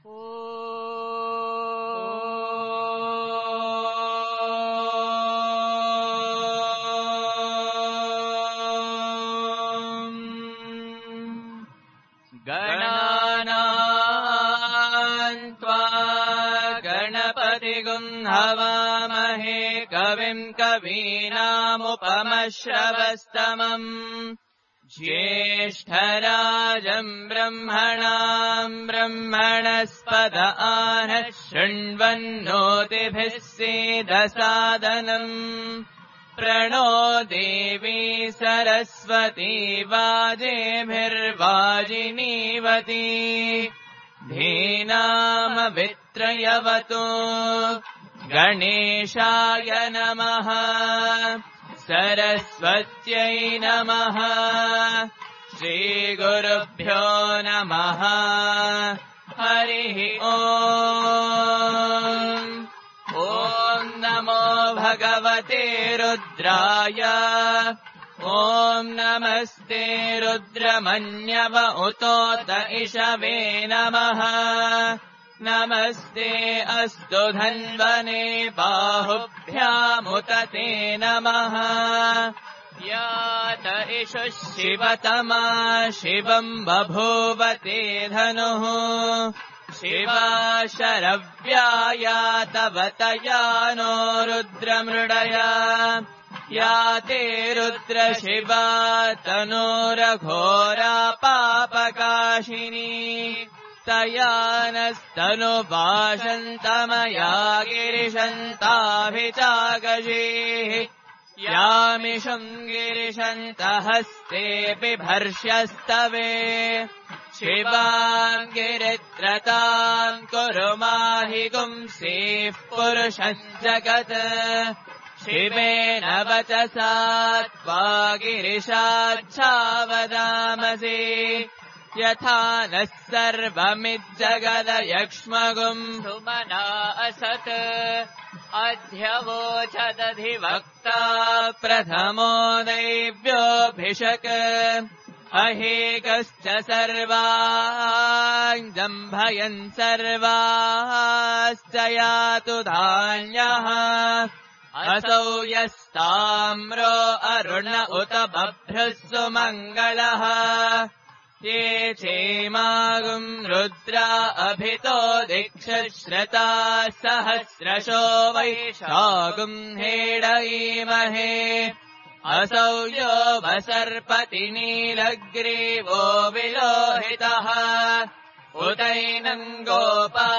हवामहे कविम् कवीनामुपमश्रवस्तमम् ज्येष्ठराजम् ब्रह्मणाम् ब्रह्मणस्पद आनः शृण्वन्नोतिभिः सीदसादनम् प्रणो देवी सरस्वती वाजेभिर्वाजिनीवती धीनामवित्रयवतु गणेशाय नमः सरस्वत्यै नमः श्रीगुरुभ्यो नमः हरिः ॐ नमो भगवते रुद्राय ॐ नमस्ते रुद्रमन्यव उतोत इषवे नमः नमस्ते अस्तु धन्वने बाहुभ्यामुत ते नमः यात इषुः शिवतमा शिवम् बभूव ते धनुः शिवा शरव्याया तव तया नो रुद्रमृडया या ते रुद्र शिवा तनोरघोरा पापकाशिनी तया नस्तनुभाषन्तमया गिरिशन्ताभिचागजेः यामिषम् गिरिशन्तहस्ते बिभर्ष्यस्तवे शिवाम् गिरित्रताम् कुरु माहि गुंसेः पुरुषम् जगत् शिवेन वचसा त्वा गिरिशाच्छावदामसि यथा नः सर्वमिज्जगदयक्ष्मगुम् सुमना असत् अध्यवोचदधिवक्ता प्रथमो दैव्योऽभिषक् अहेकश्च सर्वान् जम्भयन् सर्वाश्च यातु धान्यः असौ यस्ताम्रो अरुण उत बभ्रः सुमङ्गलः ये चेमागुम् रुद्रा अभितो दिक्षश्रता सहस्रशो वैशागुम् हेडयीमहे असौ यो वसर्पति नीलग्रीवो विलोहितः उदैनम् गोपा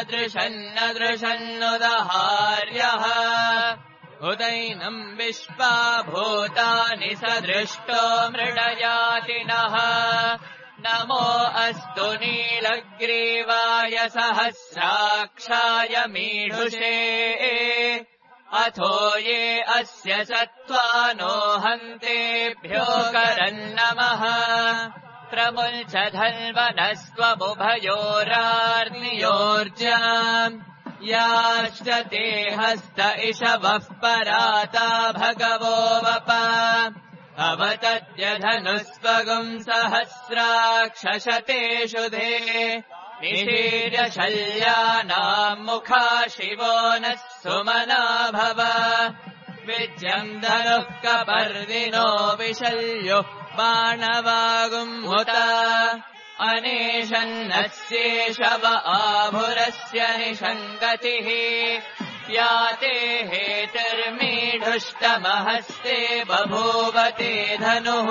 अदृशन्नदृशन्नुदहार्यः उदैनम् विश्वा भूतानि सदृष्टो मृडयातिनः नमो अस्तु नीलग्रीवाय सहस्राक्षाय मीढुषे अथो ये अस्य सत्त्वानो हन्तेभ्यो करन्नमः प्रमुञ्च धन्वनस्त्वमुभयोरार्नियोर्जाम् याश्च ते हस्त इषवः पराता भगवो वप अवतत्यधनुस्वगुम् सहस्राक्षशतेषु धे निशीर्यशल्यानाम् मुखा शिवो नः सुमना भव विद्यम् धनुः कपर्दिनो विशल्युः बाणवागुम्हुत अनेशन्नस्येषव आभुरस्य निषङ्गतिः या ते हेतिर्मीढुष्टमहस्ते बभूवते धनुः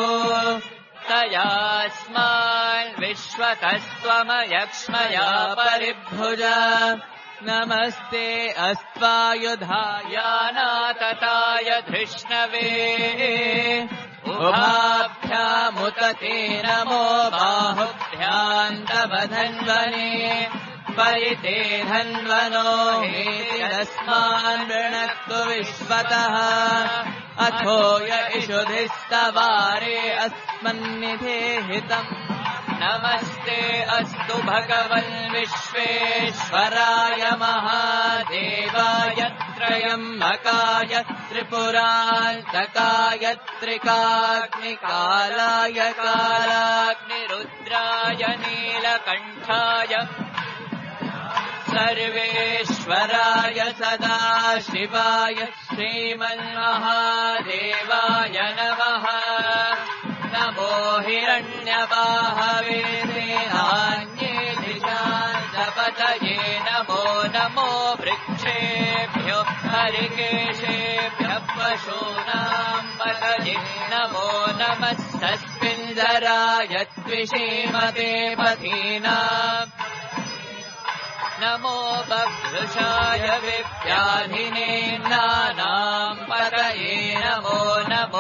तयास्मान् विश्वतस्त्वमयक्ष्मया परिभुजा नमस्ते अस्त्वायुधायानातताय धृष्णवे उभाभ्यामुत ते नमो बाहुभ्याम् तव धन्वने परिते धन्वनो हेतिरस्मान् वृणक्तु विश्वतः अथो य इषुधिस्तवारे अस्मन्निधेहितम् नमस्ते अस्तु भगवन् विश्वेश्वराय महादेवाय त्रयम्बकाय त्रिपुरान्तकाय त्रिकाग्निकालाय कालाग्निरुद्राय नीलकण्ठाय सर्वेश्वराय सदाशिवाय श्रीमन्महादेवाय नमः। नमो हिरण्यबाहवे देहान्ये दिशान्तपतये नमो नमो वृक्षेभ्यो हरिकेशेभ्यः पशूनां पतये नमो नमस्तस्मिन्धराय द्विषीमते पथीनाम् नमो बभ्रुषाय विव्याधिने नानां पतये नमो नमो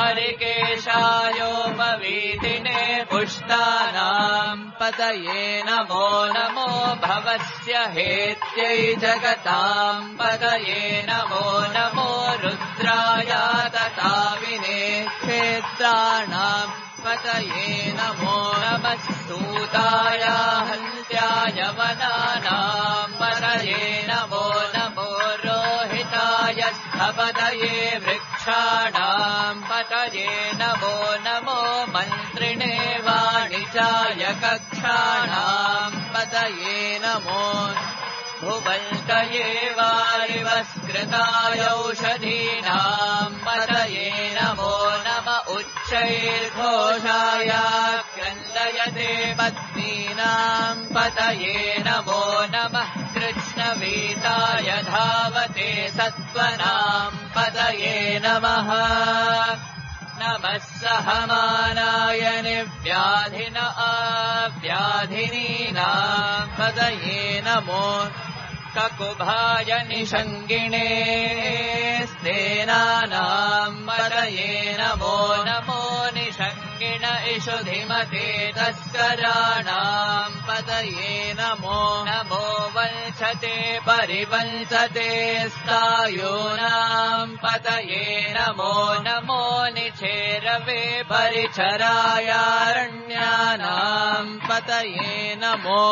हरिकेशायोपवीतिने पुष्टानां पतये नमो नमो भवस्य हेत्यै जगतां पतये नमो नमो रुद्राय तथाविने क्षेत्राणां पतये नमो नमः सूताय हन्त्याय वनानां पतये नमो नमो रोहिताय स्थपतये वृक्षाणां पतये नमो नमो मन्त्रिणे वाणिजाय कक्षाणां पतये नमो भुवन्तये वारिवस्कृताय औषधीनां पतये नमो नम उच्चैर्घोषाय क्रन्दयते पत्नीनां पतये नमो नमः कृष्णवीताय धावते सत्त्वनां पतये नमः नमः सहमानाय निर्व्याधिन अव्याधिनीनां पतये नमो ककुभाय निषङ्गिणे स्तेनानां पतये नमो नमो निषङ्गिण इषुधिमते तस्कराणां पतये नमो नमो वंशते परिवंशते स्थायूनां पतये नमो नमो निचेरवे परिचरायारण्यानां पतये नमो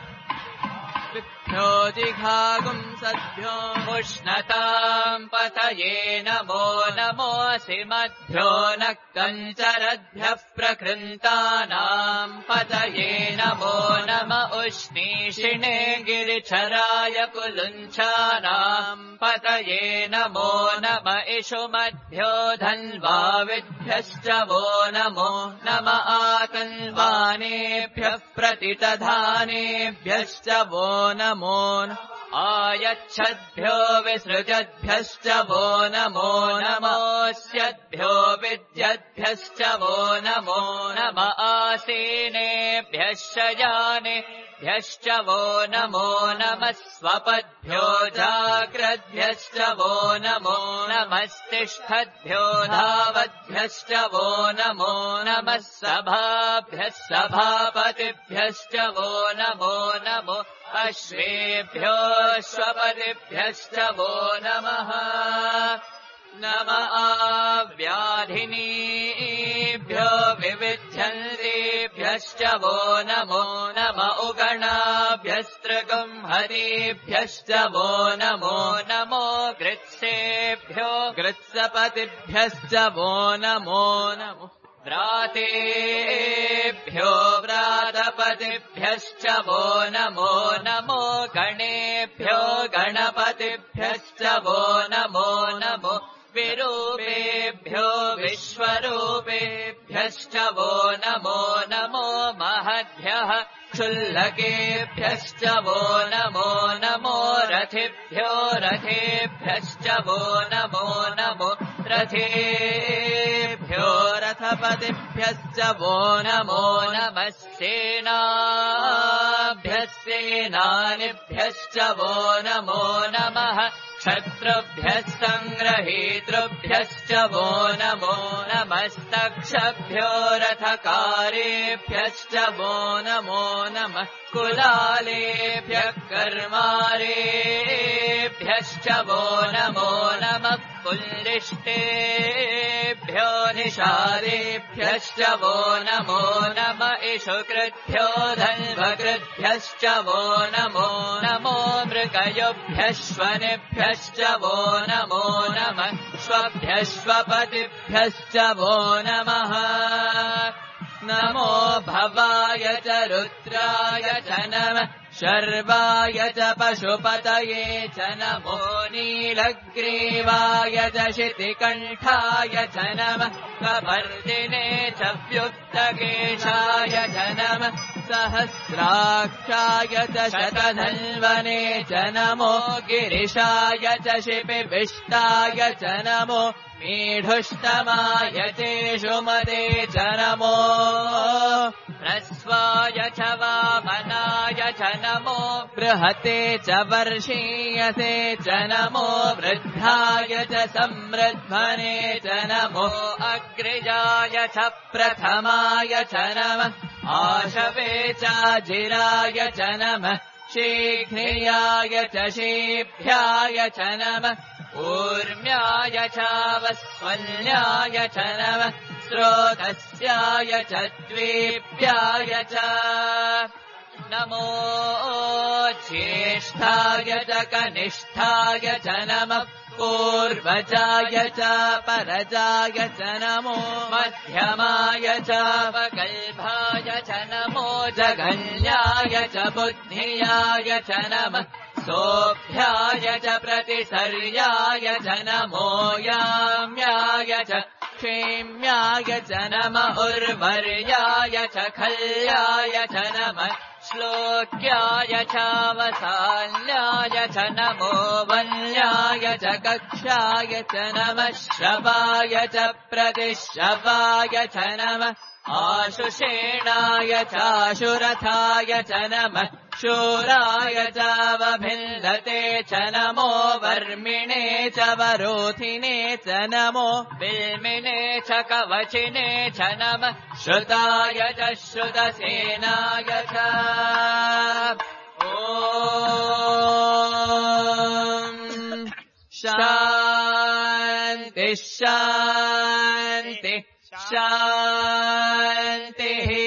जिघागुं सद्भ्यो उष्णतां पतये नमो नमोऽसि मध्यो न कञ्चरद्भ्यः प्रकृन्तानां पतये नमो नम उष्णीषिणे गिरिचराय कुलुञ्चानां पतये नमो नम इषुमध्यो धन्वाविद्भ्यश्च वो नमो नम आकन्वानेभ्यः प्रतितधानेभ्यश्च वो नमो आयच्छद्भ्यो विसृजद्भ्यश्च वो नमो नमोऽस्यद्भ्यो विद्यद्भ्यश्च वो नमो नम आसीनेभ्यः शयानेभ्यश्च वो नमो नमः स्वपद्भ्यो जाग्रद्भ्यश्च वो नमो नमस्तिष्ठद्भ्यो धावद्भ्यश्च वो नमो नमः सभाभ्यः सभापतिभ्यश्च वो नमो नमो अश्वेभ्यो स्वपतिभ्यश्च वो नमः नम आव्याधिनीभ्यो विविध्यन्तेभ्यश्च वो नमो नम उगणाभ्यस्त्रिगुंहरीभ्यश्च वो नमो नमो गृत्सेभ्यो गृत्सपतिभ्यश्च वो नमो नमो व्रातेभ्यो व्रातपतिभ्यश्च वो नमो नमो गणेभ्यो गणपतिभ्यश्च वो नमो नमो विरूपेभ्यो विश्वरूपेभ्यश्च वो नमो नमो महद्भ्यः क्षुल्लकेभ्यश्च वो नमो नमो रथिभ्यो रथेभ्यश्च वो नमो नमो रथेभ्यो रथपतिभ्यश्च वो नमो नमः सेनाभ्यः सेनानिभ्यश्च वो नमो नमः क्षत्रुभ्यः सङ्ग्रहीतृभ्यश्च वो नमो नमस्तक्षभ्यो रथकारेभ्यश्च वो नमो नमः कुलालेभ्यः कर्मारेभ्यश्च वो नमो नमः पुल्लिष्टेभ्यो निषादेभ्यश्च वो नमो नम इषुकृभ्यो धन्वकृभ्यश्च वो नमो नमो मृगयोभ्यश्वनेभ्यश्च वो नमो नमः स्वभ्यश्वपतिभ्यश्च वो नमः नमो भवाय च रुद्राय च नमः शर्वाय च पशुपतये च नमो नीलग्रीवाय च शितिकण्ठाय च नमः कपर्दिने च व्युक्तकेशाय च नमः सहस्राक्षाय च शतधन्वने च नमो गिरिशाय च शिपिविष्टाय च नमो मीढुष्टमाय चेषुमते च नमो ह्रस्वाय च वामनाय च नमो बृहते च वर्षीयसे च नमो वृद्धाय च समृद्ध्वने च नमो अग्रजाय च प्रथमाय च नमः आशवे चाजिराय च नमः शीघ्रियाय च शीभ्याय च नमः ऊर्म्याय चावस्वल्याय च नमः स्रोतस्याय च द्वीप्याय च नमो ज्येष्ठाय च कनिष्ठाय च नमः पूर्वजाय च परजाय च नमो मध्यमाय च वकल्भाय च नमो जघन्याय च बुद्धियाय च नमः सोऽभ्याय च प्रतिसर्याय च नमो याम्याय च क्षेम्याय च नमः उर्वर्याय च खल्याय च नमः श्लोक्याय चावसाल्याय च नमो वल्याय च कक्षाय च नमः श्रवाय च प्रतिश्रवाय च नमः आशुषेणाय चाशुरथाय च नमः शूराय चावभिन्दते च नमो वर्मिणे च वरोधिने च नमो बिल्मिने च कवचिने च नमः श्रुताय च श्रुतसेनाय च ॐ शान्तिः शान्तिः शान्तिः